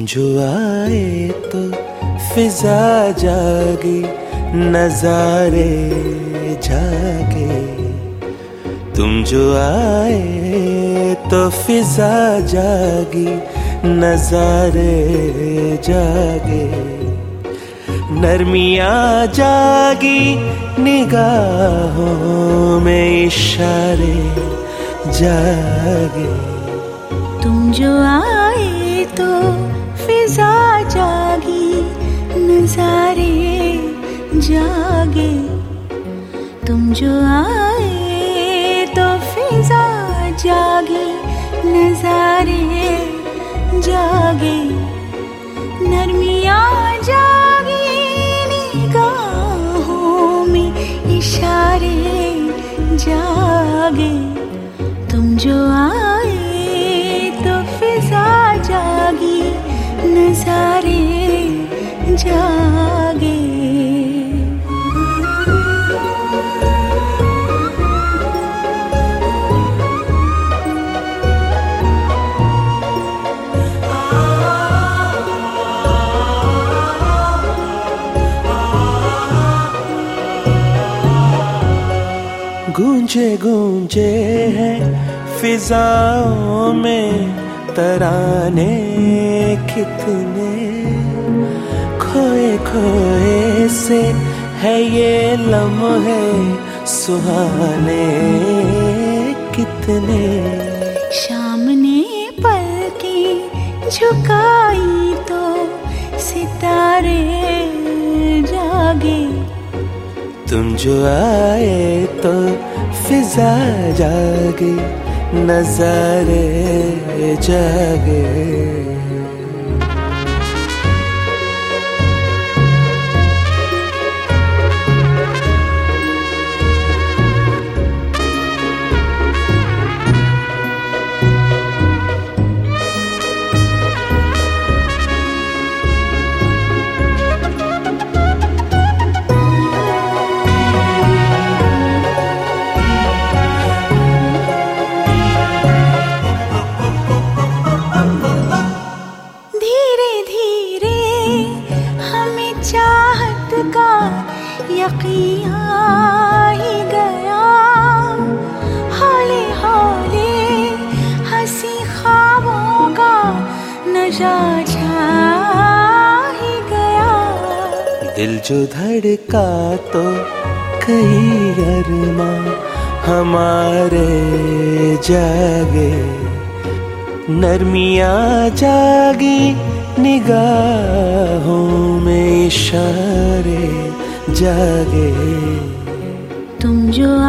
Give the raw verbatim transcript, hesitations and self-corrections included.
जो आए तो फिजा जागी, नजारे जागे। तुम जो आए तो फिजा जागी, नजारे जागे। नरमियाँ जागी, निगाहों में इशारे जागे। तुम जो आए तो फिजा जागी, नजारे जागे। तुम जो आए तो फिजा जागी, नजारे जागे। नरमियाँ जागी, निगाहों में इशारे जागे। तुम जो आए तो फिजा जागी, नजारे जागे। गूंजे गूंजे हैं फिजाओं में तराने कितने, खोए खोए से है ये लम्हे सुहाने कितने। शाम ने पलकें झुकाई तो सितारे जागे। तुम जो आए तो फिजा जागे, नजारे जागे। का यकीन आ ही गया, हौले हौले हंसी ख्वाबों का नशा छा ही गया। दिल जो धड़का तो कई अरमां हमारे जागे। नरमियाँ जागी, निगाहों में इशारे जागे। तुम जो